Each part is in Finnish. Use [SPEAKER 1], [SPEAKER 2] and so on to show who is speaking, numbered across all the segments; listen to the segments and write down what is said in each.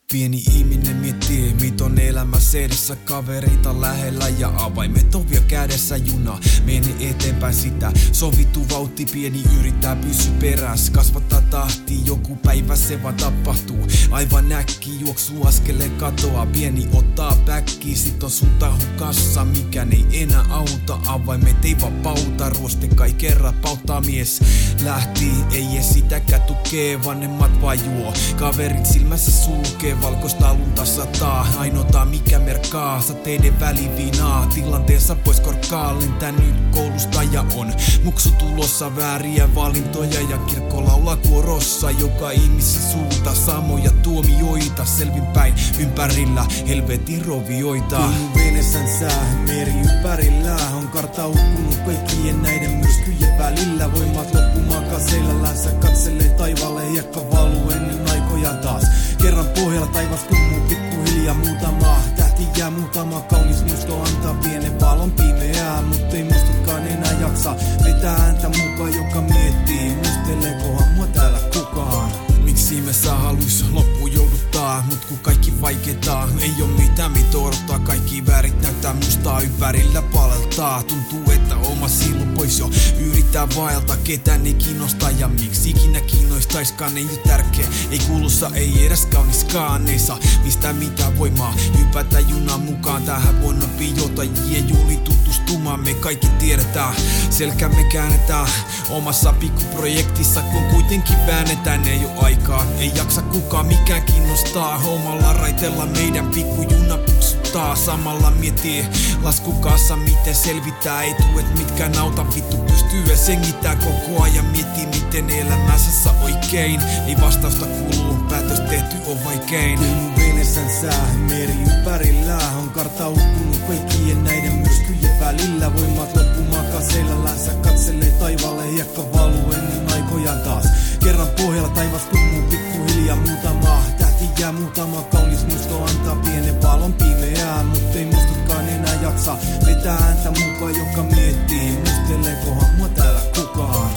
[SPEAKER 1] Pieni ihminen miettii, mit on elämässä edessä, kavereita lähellä ja avaimet on vielä kädessä. Juna mene eteenpäin, sitä sovittu vauhti, pieni yrittää pysyä perässä. Kasvattaa tahti, joku päivä se vaan tapahtuu. Aivan äkki juoksu askeleen katoaa, pieni ottaa päkkiä, sit on suunta hukassa. Mikään ei enää auta, avaimet ei vapauta, ruoste kai kerran pauttaa. Mies lähti, ei edes sitäkään tukee, vanhemmat vaan juo, kaverit silmässä sulkee. Valkoista lunta sataa, ainoata mikä merkkaa sateiden väliviinaa. Tilanteensa pois korkaa, lentää nyt koulusta ja on muksu tulossa, vääriä valintoja ja kirkko laulaa kuorossa. Joka ihmisessä suuta samoja tuomioita, selvinpäin ympärillä helvetin rovioita.
[SPEAKER 2] Kuuluu venesän sää, meri ympärillä, on kartta hukkunut kaikkien näiden myrskyjen välillä. Voimat loppumaan kaseillänsä, katselee taivaalle, hiekka valuu ennen aikoja taas. Kerran pohjalla taivas tummuu pikkuhiljaa, muutama tähti jää, muutama kaunis muisto antaa pienen valon pimeää. Mut ei muistutkaan enää jaksa vetää ääntä mukaan, joka miettii, muisteleekohan mua täällä kukaan.
[SPEAKER 1] Miksi me saa halus loppuun jouduttaa, mut kun kaikki vaikeeta, ei oo mitään mitä odottaa. Kaikki värit näyttää mustaa, ympärillä paleltaa. Tuntuu että oma sielu pois jo yrittää vaeltaa, ketään ei kiinnosta ja miksi ikinä kiinnostaiskaan. Ei oo tärkeä, ei kuulussa, ei edes kauniskaan. Ei saa mistään mitään voimaa hypätä junan mukaan. Tähän vuonna pijotajien juhli tutustumaan. Me kaikki tiedetään, selkämme käännetään omassa pikkuprojektissa, kun kuitenkin väännetään. Ei oo aikaa, ei jaksa kukaan, mikään kiinnostaa. Omalla raiteella meidän pikkujuna puksuttaa. Samalla miettii laskukaassa, miten selvitää. Ei tuet mitkään auta, vittu pystyy ja sengittää koko ajan. Miettii miten elämässä saa oikein. Ei vastausta kuuluu, päätös tehty on vaikein.
[SPEAKER 2] Kuuluu venesän sää, meri ympärillä, on kartta hukkunut kaikkien näiden myrskyjen välillä. Voimat loppumaan kaseillänsä, katselee taivaalle, hiekka valuu ennen aikojaan taas. Kerran pohjalla taivas tummuu pikkuhiljaa, muutama tähti jää, muutama kaunis muisto antaa pienen valon pimeää. Mut ei muistutkaan enää jaksa vetää ääntä mukaan, joka miettii, muisteleekohan mua täällä kukaan.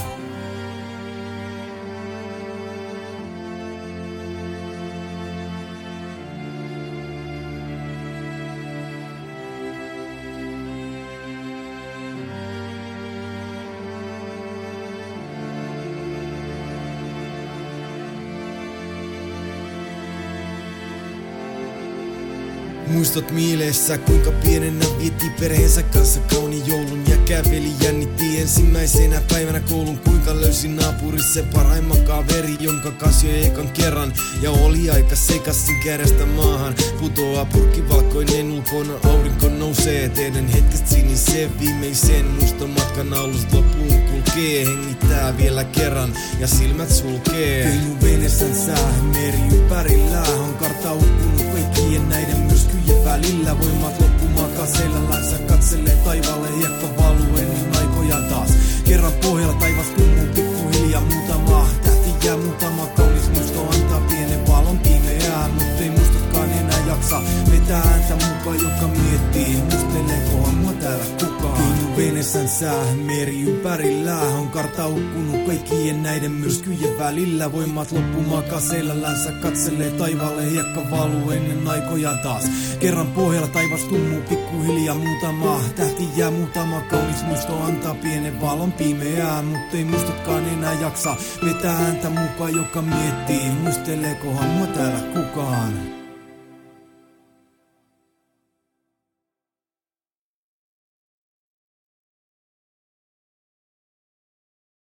[SPEAKER 1] Muistot mielessä, kuinka pienenä vietti perheensä kanssa kauniin joulun ja käveli jännitti ensimmäisenä päivänä koulun. Kuinka löysin naapurissa sen parhaimman kaveri, jonka kanssa jo ekan kerran ja oli aika sekaisin kädestä maahan. Putoaa purkkivalkoinen ulkona, aurinko nousee, teidän hetkestä siniseen viimeisen mustan matkan alusta loppuun kulkee. Hengittää vielä kerran ja silmät sulkee.
[SPEAKER 2] Kuuluu venesän sää, meri ympärillä, on kartta hukkunut kaikkien näiden myrskyjen välillä. Voimat loppumaan kaseillänsä, katselee taivaalle, hiekka valuu ennen aikojaan taas. Kerran pohjalla taivas tummuu pikkuhiljaa, muutama tähti jää, muutama kaunis muisto antaa pienen valon pimeää. Mut ei muistutkaan enää jaksa vetää ääntä mukaan, joka miettii, muisteleekohan mua täällä kukaan. Kuuluu venesän sää, meri ympärillä, on kartta hukkunut kaikkien näiden myrskyjen välillä. Voimat loppumaan kaseillänsä, katselee taivaalle, hiekka valuu ennen aikojaan taas. Kerran pohjalla taivas tummuu pikkuhiljaa, muutama tähti jää, muutama kaunis muisto antaa pienen valon pimeää. Mut ei muistutkaan enää jaksa vetää ääntä mukaan, joka miettii, muisteleekohan mua täällä kukaan.